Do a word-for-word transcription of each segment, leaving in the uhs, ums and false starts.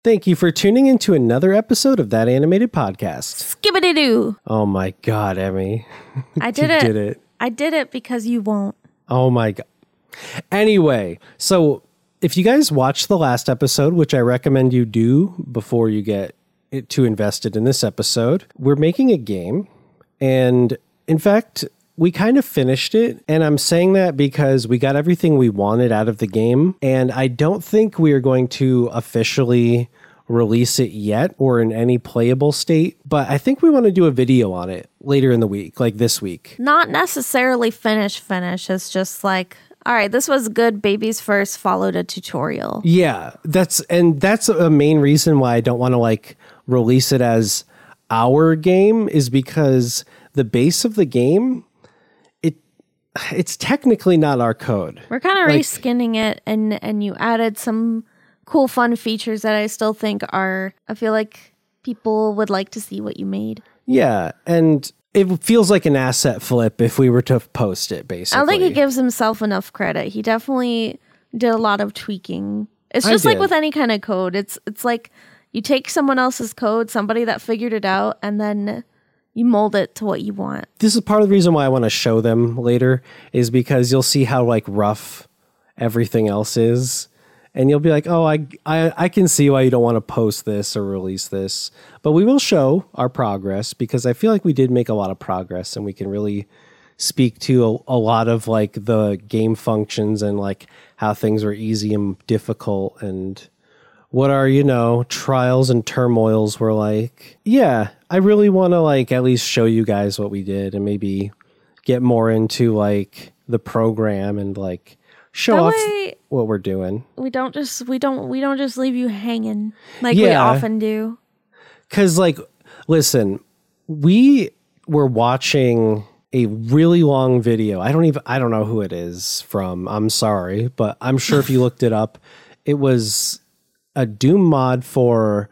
Thank you for tuning into another episode of That Animated Podcast. Skibbity-doo. Oh my God, Emmy. I did you it. did it. I did it because you won't. Oh my God. Anyway, so if you guys watched the last episode, which I recommend you do before you get it too invested in this episode, we're making a game. And in fact, we kind of finished it. And I'm saying that because we got everything we wanted out of the game. And I don't think we are going to officially release it yet or in any playable state. But I think we want to do a video on it later in the week, like this week. Not necessarily finish, finish. It's just like, all right, this was good. Babies first followed a tutorial. Yeah, that's and that's a main reason why I don't want to like release it as our game is because the base of the game, it it's technically not our code. We're kind of Like- reskinning it, and and you added some cool, fun features that I still think are. I feel like people would like to see what you made. Yeah, and it feels like an asset flip if we were to post it, basically. I don't think he gives himself enough credit. He definitely did a lot of tweaking. It's I just like did. with any kind of code. It's it's like you take someone else's code, somebody that figured it out, and then you mold it to what you want. This is part of the reason why I want to show them later, is because you'll see how like rough everything else is. And you'll be like, oh, I, I I can see why you don't want to post this or release this. But we will show our progress because I feel like we did make a lot of progress and we can really speak to a, a lot of like the game functions and like how things were easy and difficult and what our, you know, trials and turmoils were like. Yeah, I really want to like at least show you guys what we did and maybe get more into like the program and like show That off way- what we're doing. We don't just we don't we don't just leave you hanging like we Yeah. often do. Cause like, listen, we were watching a really long video. I don't even, I don't know who it is from. I'm sorry, but I'm sure if you looked it up, it was a Doom mod for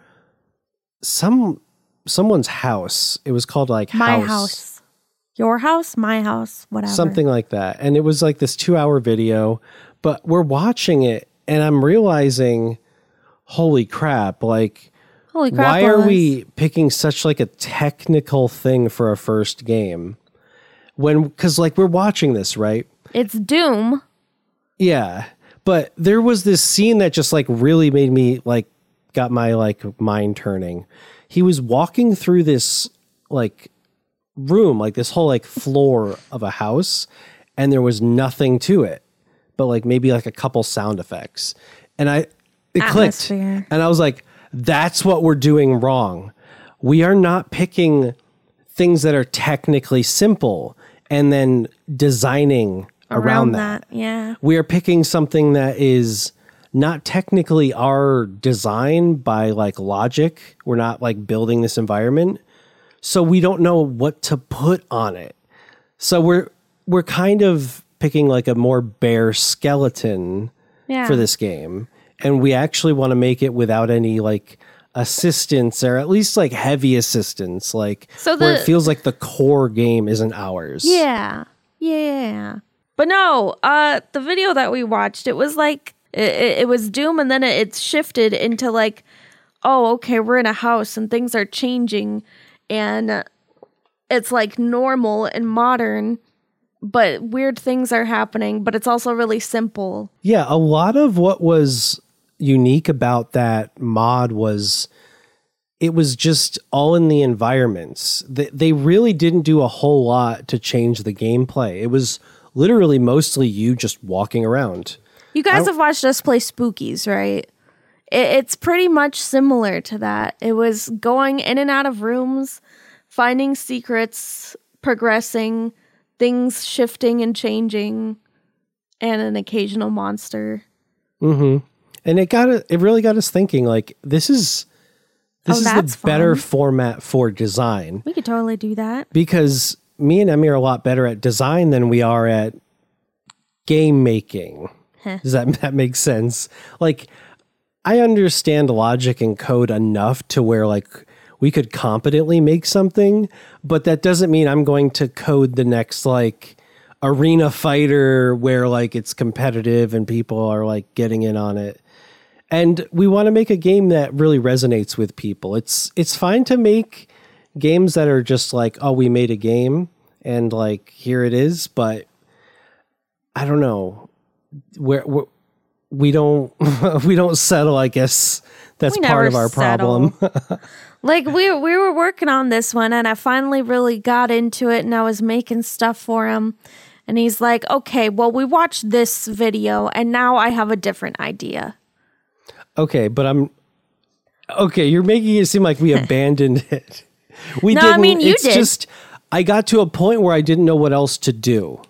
some, someone's house. It was called like My house. Your house, my house, whatever. something like that. And it was like this two hour video, but we're watching it and I'm realizing, holy crap, like, Holy crap. why are Lois. we picking such like a technical thing for a first game? When, because like we're watching this, right? It's Doom. Yeah. But there was this scene that just like really made me like, got my like mind turning. He was walking through this like room, like this whole like floor of a house, and there was nothing to it, but like maybe like a couple sound effects. And I, it clicked. Atmosphere. And I was like, that's what we're doing wrong. We are not picking things that are technically simple and then designing around, that. Yeah. We are picking something that is not technically our design by like logic. We're not like building this environment. So we don't know what to put on it. So we're we're kind of picking like a more bare skeleton Yeah. for this game. And we actually want to make it without any like assistance or at least like heavy assistance, like So where the- it feels like the core game isn't ours. Yeah. Yeah. But no, uh the video that we watched, it was like it, it was Doom, and then it, it's shifted into like, oh, okay, we're in a house and things are changing, and it's like normal and modern, but weird things are happening, but it's also really simple. Yeah, a lot of what was unique about that mod was it was just all in the environments. They, they really didn't do a whole lot to change the gameplay. It was literally mostly you just walking around. You guys have watched us play Spookies, right? It, it's pretty much similar to that. It was going in and out of rooms, finding secrets, progressing, things shifting and changing, and an occasional monster. Mm-hmm. And it got it really got us thinking, like, this is this Oh, is that's the better fun. format for design. We could totally do that. Because me and Emmy are a lot better at design than we are at game making. Heh. Does that that make sense? Like, I understand logic and code enough to where like we could competently make something, but that doesn't mean I'm going to code the next like arena fighter where like it's competitive and people are like getting in on it. And we want to make a game that really resonates with people. It's it's fine to make games that are just like, oh, we made a game and like here it is, but I don't know. Where we don't we don't settle, I guess that's We part never of our settle. problem. Like we we were working on this one and I finally really got into it and I was making stuff for him. And he's like, okay, well, we watched this video and now I have a different idea. Okay, but I'm okay. You're making it seem like we abandoned it. We No, didn't. I mean, you it's did. just I got to a point where I didn't know what else to do,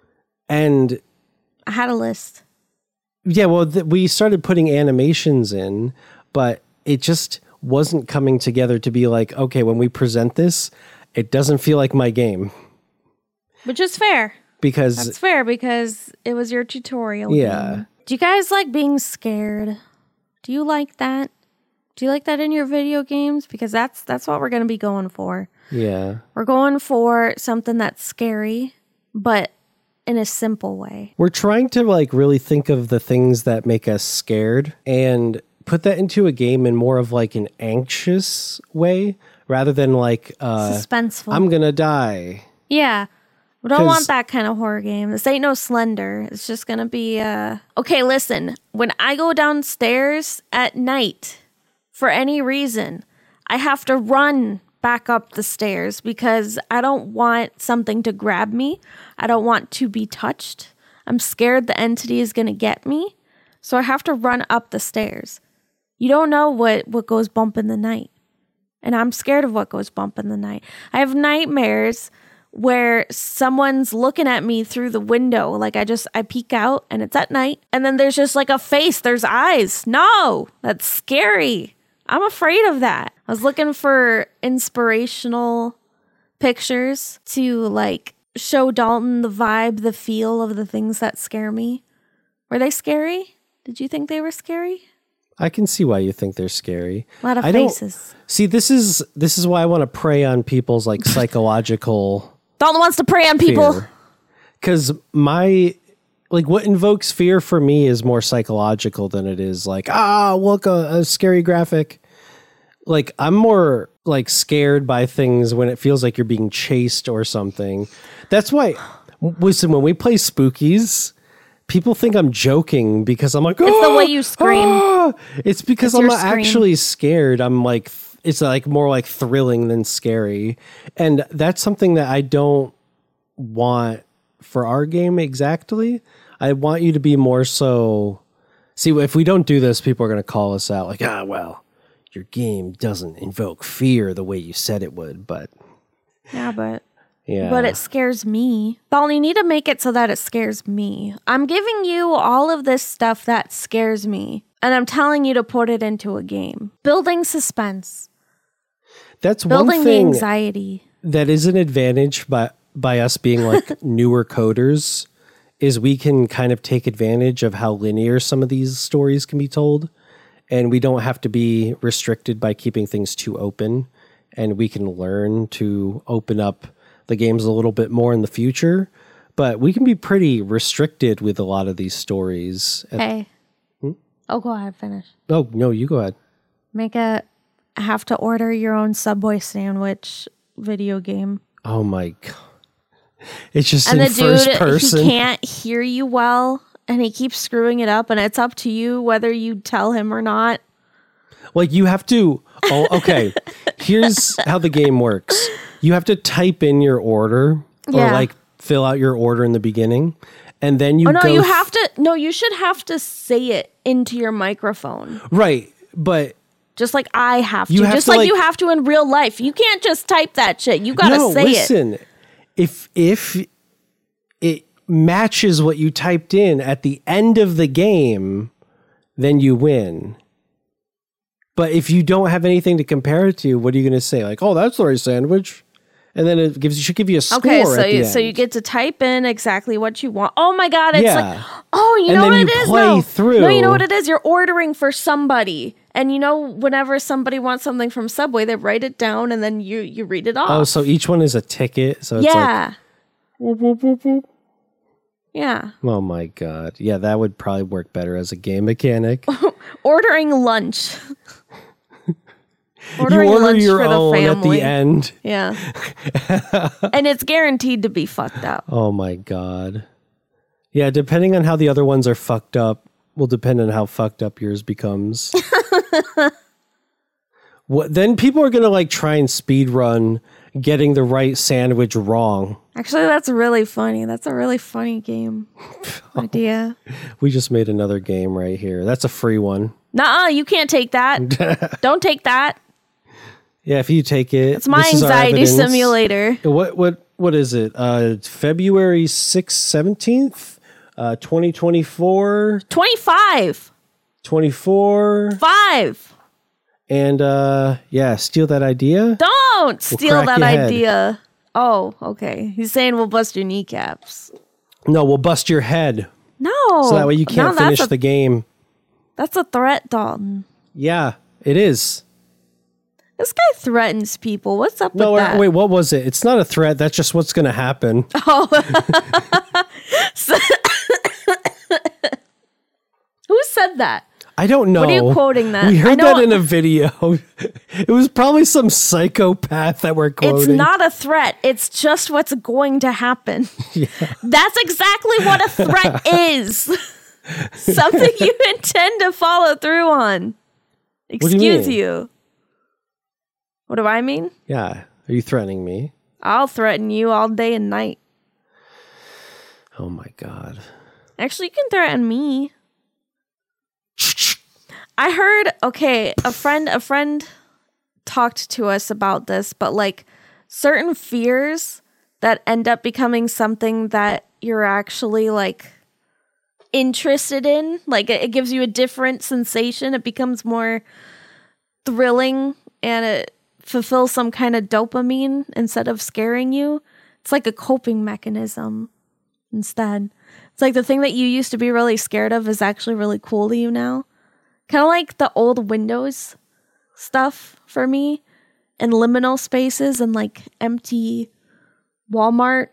and I had a list. yeah, well, th- we started putting animations in, but it just wasn't coming together to be like, okay, when we present this, it doesn't feel like my game Which is fair. because That's fair because it was your tutorial. Yeah. game. Do you guys like being scared? Do you like that? Do you like that in your video games? Because that's that's what we're going to be going for. yeah, We're going for something that's scary, but in a simple way. we're trying to like really think of the things that make us scared and put that into a game in more of like an anxious way rather than like uh Suspenseful. I'm gonna die. Yeah. We don't 'Cause- want that kind of horror game. This ain't no Slender. It's just going to be, uh... Okay, listen. When I go downstairs at night, for any reason, I have to run back up the stairs because I don't want something to grab me. I don't want to be touched. I'm scared the entity is going to get me. So I have to run up the stairs. You don't know what, what goes bump in the night. And I'm scared of what goes bump in the night. I have nightmares where someone's looking at me through the window. Like I just, I peek out and it's at night. And then there's just like a face. There's eyes. No, that's scary. I'm afraid of that. I was looking for inspirational pictures to like show Dalton the vibe, the feel of the things that scare me. Were they scary? Did you think they were scary? I can see why you think they're scary. A lot of I don't- faces. See, this is this is why I want to prey on people's like psychological Dalton wants to prey on people. fear. Because my like what invokes fear for me is more psychological than it is like, ah, look, a, a scary graphic. Like I'm more like scared by things when it feels like you're being chased or something. That's why, listen, when we play spookies, people think I'm joking because I'm like, It's the "Ah, way you scream." ah." It's because It's I'm your not scream. actually scared. I'm like, th- it's like more like thrilling than scary. And that's something that I don't want for our game exactly. I want you to be more so. See, if we don't do this, people are going to call us out like, ah, well, your game doesn't invoke fear the way you said it would. But Yeah, but yeah, but it scares me. Dalton, you need to make it so that it scares me. I'm giving you all of this stuff that scares me, and I'm telling you to put it into a game. Building suspense, that's building one the thing anxiety. that is an advantage by by us being like newer coders is we can kind of take advantage of how linear some of these stories can be told, and we don't have to be restricted by keeping things too open, and we can learn to open up the games a little bit more in the future, but we can be pretty restricted with a lot of these stories. Hey. Oh, go ahead, finish. Oh, no, you go ahead. Make a have to order your own Subway sandwich video game. Oh my God. It's just And in the first dude, person. he can't hear you well, and he keeps screwing it up, and it's up to you whether you tell him or not. Like you have to, oh, okay. Here's how the game works. You have to type in your order or Yeah. like fill out your order in the beginning. And then you Oh no, go you th- have to. No, you should have to say it into your microphone, right. But just like I have to. You have just to, like, like- you have to in real life. You can't just type that shit. You gotta no, say it. listen. If if it matches what you typed in at the end of the game, then you win. But if you don't have anything to compare it to, what are you going to say? Like, oh, that's Lori Sandwich. And then it gives should give you a score Okay, so at the you end. so you get to type in exactly what you want. Oh my god, it's Yeah. like oh, you And know then what you it is? play No. through. No, you know what it is? You're ordering for somebody. And you know, whenever somebody wants something from Subway, they write it down and then you you read it off. Oh, so each one is a ticket. So it's yeah. like whoop, whoop, whoop, whoop. Yeah. Oh my god. Yeah, that would probably work better as a game mechanic. Ordering lunch. You Ordering order lunch your for the own at family. the end. Yeah. And it's guaranteed to be fucked up. Oh my God. Yeah, depending on how the other ones are fucked up will depend on how fucked up yours becomes. What, then people are going to like try and speed run getting the right sandwich wrong. Actually, that's really funny. That's a really funny game idea. We just made another game right here. That's a free one. Nuh-uh, you can't take that. Don't take that. Yeah, if you take it. It's my this is our anxiety evidence. simulator. What what what is it? Uh February sixth, seventeenth, uh twenty twenty-four. twenty-five. twenty-four. Five. And uh yeah, steal that idea. Don't steal crack that your head. idea. Oh, okay. He's saying we'll bust your kneecaps. No, we'll bust your head. No. So that way you no, can't finish that's a, the game. That's a threat, Dalton. Yeah, it is. This guy threatens people. What's up No, with wait, that? wait, what was it? It's not a threat. That's just what's going to happen. Who said that? I don't know. What are you quoting that? We I heard know- that in a video. It was probably some psychopath that we're quoting. It's not a threat. It's just what's going to happen. Yeah. That's exactly what a threat is. Something you intend to follow through on. What do you Excuse mean? you. What do I mean? Yeah. Are you threatening me? I'll threaten you all day and night. Oh my God. Actually, you can threaten me. I heard, okay, a friend, a friend talked to us about this, but like certain fears that end up becoming something that you're actually like interested in, like it, it gives you a different sensation. It becomes more thrilling and it fulfills some kind of dopamine instead of scaring you. It's like a coping mechanism instead. It's like the thing that you used to be really scared of is actually really cool to you now. Kind of like the old Windows stuff for me, and liminal spaces and like empty Walmart.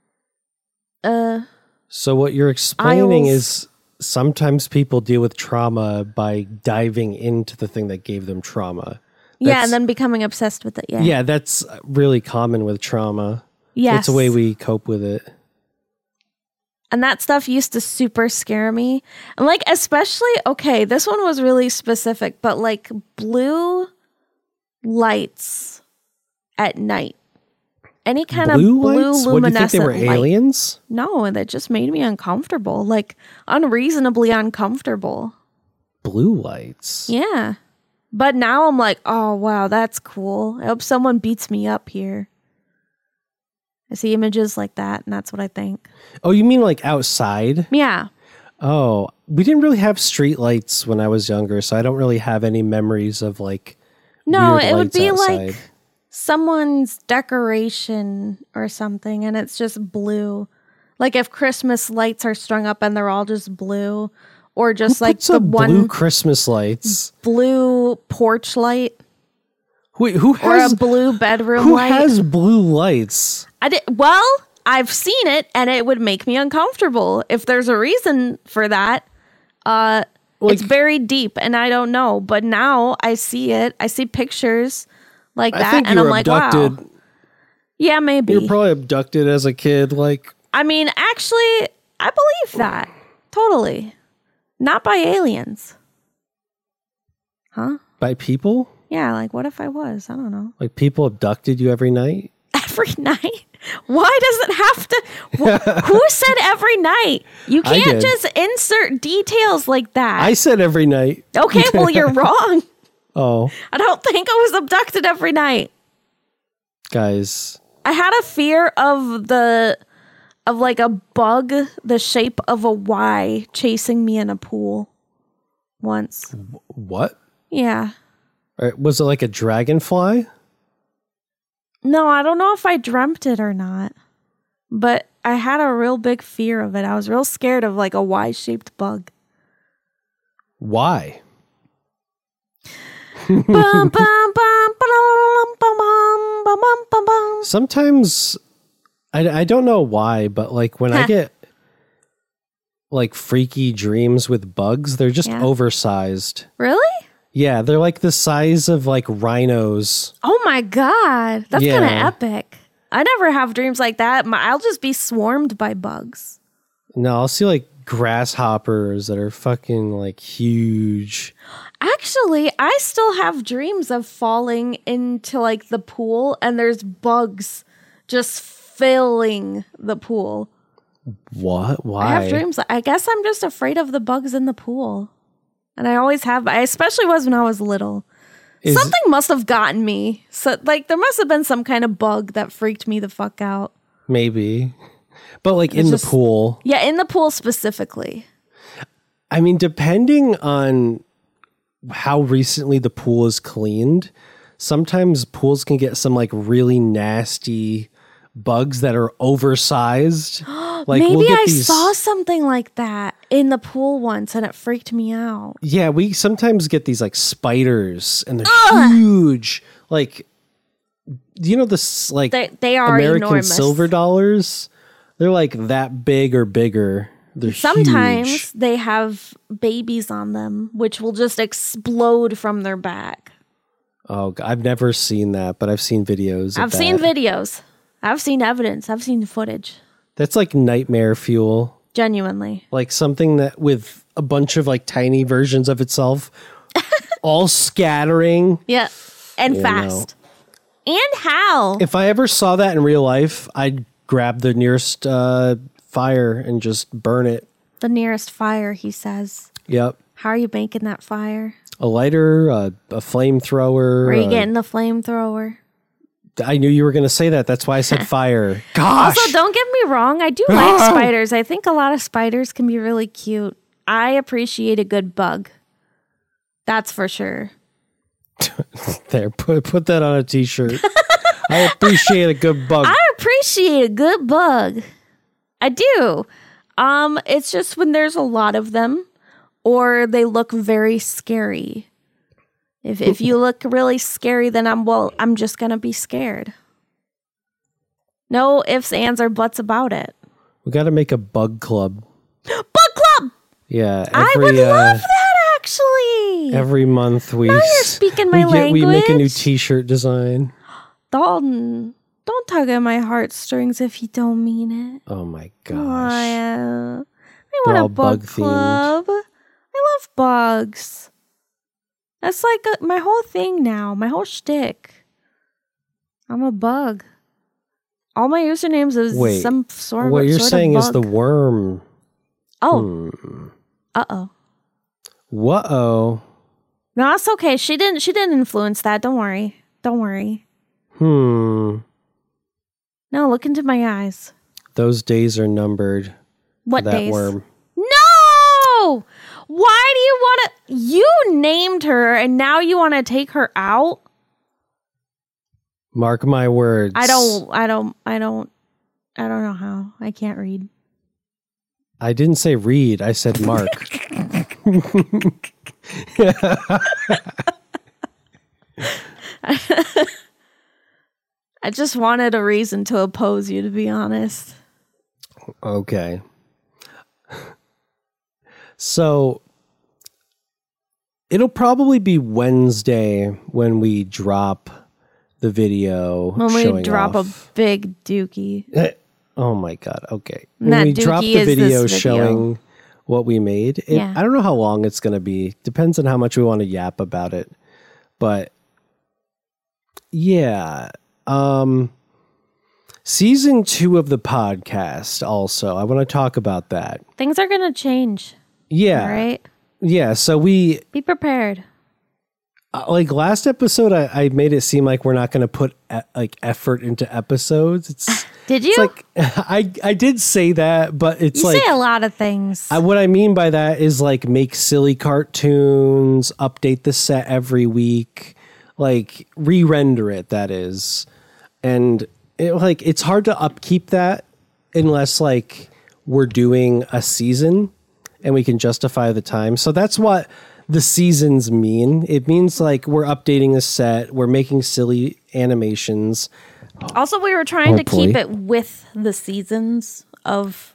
Uh, So what you're explaining Aisles. is sometimes people deal with trauma by diving into the thing that gave them trauma. yeah, That's- and then becoming obsessed with it. Yeah. Yeah, that's really common with trauma. Yes. It's a way we cope with it. And that stuff used to super scare me. And like, especially, okay, this one was really specific, but like blue lights at night. Any kind Blue of blue lights? What, do you think luminescent they were light. aliens? No, that just made me uncomfortable. Like, unreasonably uncomfortable. Blue lights? Yeah. But now I'm like, oh, wow, that's cool. I hope someone beats me up here. I see images like that, and that's what I think. Oh, you mean like outside? Yeah. Oh, we didn't really have street lights when I was younger, so I don't really have any memories of like No, weird it would lights be outside. like someone's decoration or something, and it's just blue. Like if Christmas lights are strung up and they're all just blue, or just Who like puts the up one blue Christmas lights? blue porch light Wait, who or has a blue bedroom who light. has blue lights? I did well. I've seen it, and it would make me uncomfortable. If there's a reason for that, uh, Like- it's very deep, and I don't know. But now I see it. I see pictures like I that, think and you I'm were like, abducted. wow. Yeah, maybe. You were probably abducted as a kid, like I mean, actually, I believe that. Totally. Not by aliens. Huh? by people. Yeah, like what if I was? I don't know. Like people abducted you every night. Every night? Why does it have to? Wh- Who said every night? You I can't did. just insert details like that. I said every night. okay, well, you're wrong. Oh, I don't think I was abducted every night. guys. I had a fear of the of like a bug the shape of a Y chasing me in a pool once. What? Yeah. Or was it like a dragonfly? No, I don't know if I dreamt it or not. But I had a real big fear of it. I was real scared of like a Y-shaped bug. Why? Bum, bum, bum, bum, bum, bum, bum, bum, bum, bum. Sometimes I, I don't know why, but like when I Huh. get like freaky dreams with bugs. They're just Yeah. oversized. Really? Yeah, they're like the size of like rhinos. Oh my God. That's Yeah. kind of epic. I never have dreams like that. My, I'll just be swarmed by bugs. No, I'll see like grasshoppers that are fucking like huge. Actually, I still have dreams of falling into like the pool and there's bugs just filling the pool. What? Why? I have dreams. I guess I'm just afraid of the bugs in the pool. And I always have. I especially was when I was little. Is- Something must have gotten me. So like there must have been some kind of bug that freaked me the fuck out. Maybe. But like in just- the pool. Yeah, in the pool specifically. I mean, depending on how recently the pool is cleaned, sometimes pools can get some like really nasty bugs that are oversized. Like Maybe we'll get I these, saw something like that in the pool once and it freaked me out. Yeah, we sometimes get these like spiders and they're huge. Like, you know, this like They, they are American enormous. silver dollars? They're like that big or bigger. They're Sometimes huge. they have babies on them, which will just explode from their back. Oh, g- I've never seen that, but I've seen videos. Of I've seen that. videos. I've seen evidence. I've seen footage. That's like nightmare fuel. Genuinely. Like something that with a bunch of like tiny versions of itself all scattering. Yeah. And You fast. And how? If I ever saw that in real life, I'd grab the nearest uh, fire and just burn it. The nearest fire, he says. Yep. How are you making that fire? A lighter, a, a flamethrower. Where are you uh, getting the flamethrower? I knew you were going to say that. That's why I said fire. Gosh. Also, don't get me wrong. I do like spiders. I think a lot of spiders can be really cute. I appreciate a good bug. That's for sure. There, put, put that on a t-shirt. I appreciate a good bug. I appreciate a good bug. I do. Um, it's just when there's a lot of them or they look very scary. If if you look really scary, then I'm well, I'm just gonna be scared. No ifs, ands, or buts about it. We got to make a bug club. Bug club! Yeah. I every, would uh, love that actually. Every month we, Now you're speaking my we, get, we make a new language. t-shirt design. Dalton, don't tug at my heartstrings if you don't mean it. Oh my gosh. Oh, yeah. I They're want all a bug bug-themed. club. I love bugs. That's like a, my whole thing now. My whole shtick. I'm a bug. All my usernames is Wait, some sort of What you're sort saying of is the bug. worm. Oh. Hmm. Uh oh. Whoa. No, that's okay. She didn't. She didn't influence that. Don't worry. Don't worry. Hmm. No, look into my eyes. Those days are numbered. What for that days? worm. No! Why do you want to? You named her, and now you want to take her out? Mark my words. I don't. I don't. I don't. I don't know how. I can't read. I didn't say read. I said mark. I just wanted a reason to oppose you, to be honest. Okay. So it'll probably be Wednesday when we drop the video. When we showing drop off. a big dookie. Eh, Oh my god. Okay. And When that we drop dookie the is this video, video. showing what we made, it, Yeah. I don't know how long it's going to be. Depends on how much we want to yap about it. But yeah. Um season two of the podcast also. I want to talk about that. Things are going to change. Yeah. All right? Yeah, so we Be prepared. Uh, like last episode, I, I made it seem like we're not going to put e- like effort into episodes. It's, Did you? it's like I I did say that, but it's you like say a lot of things. I, what I mean by that is like make silly cartoons, update the set every week, like re-render it. That is, and it, like it's hard to upkeep that unless like we're doing a season and we can justify the time. So that's what the seasons mean. It means like we're updating a set, we're making silly animations. Also, we were trying Hopefully. to keep it with the seasons of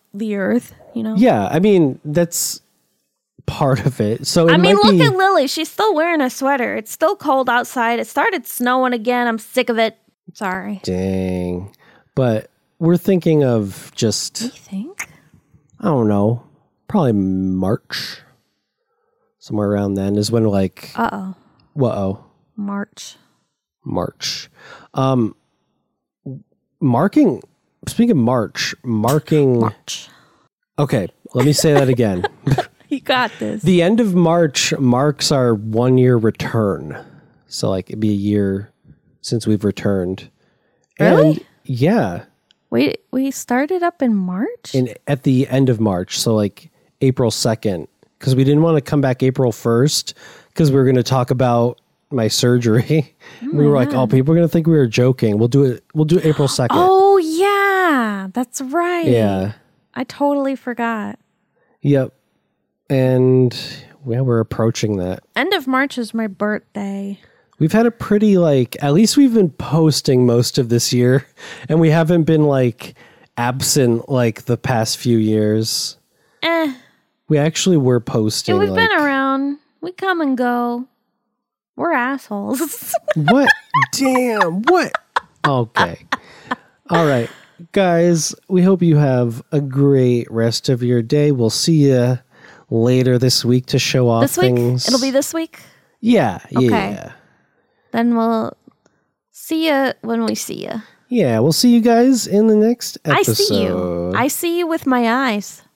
the earth, you know? Yeah, I mean, that's part of it. So it I mean, might look be, at Lily. She's still wearing a sweater. It's still cold outside. It started snowing again. I'm sick of it. Sorry. Dang. But we're thinking of just, You think? I don't know, probably March. Somewhere around then is when like, Uh-oh. whoa, March. March. Um, marking, speaking of March, marking. March. Okay, let me say that again. You got this. The end of March marks our one year return. So like it'd be a year since we've returned. Really? And yeah. Wait, we started up in March? In at the end of March, so like April second, because we didn't want to come back April first because we were going to talk about my surgery. Oh we were my like, God. "Oh, people are going to think we were joking. We'll do it. We'll do April second." Oh, yeah. That's right. Yeah. I totally forgot. Yep. And yeah, we're approaching that. End of March is my birthday. We've had a pretty like, at least we've been posting most of this year, and we haven't been like absent like the past few years. Eh. We actually were posting. Yeah, we've like, been around. We come and go. We're assholes. What? Damn. What? Okay. All right. Guys, we hope you have a great rest of your day. We'll see you later this week to show off This week? things. It'll be this week? Yeah. Yeah. Okay. Yeah. Then we'll see you when we see you. Yeah. We'll see you guys in the next I episode. see you. I see you with my eyes.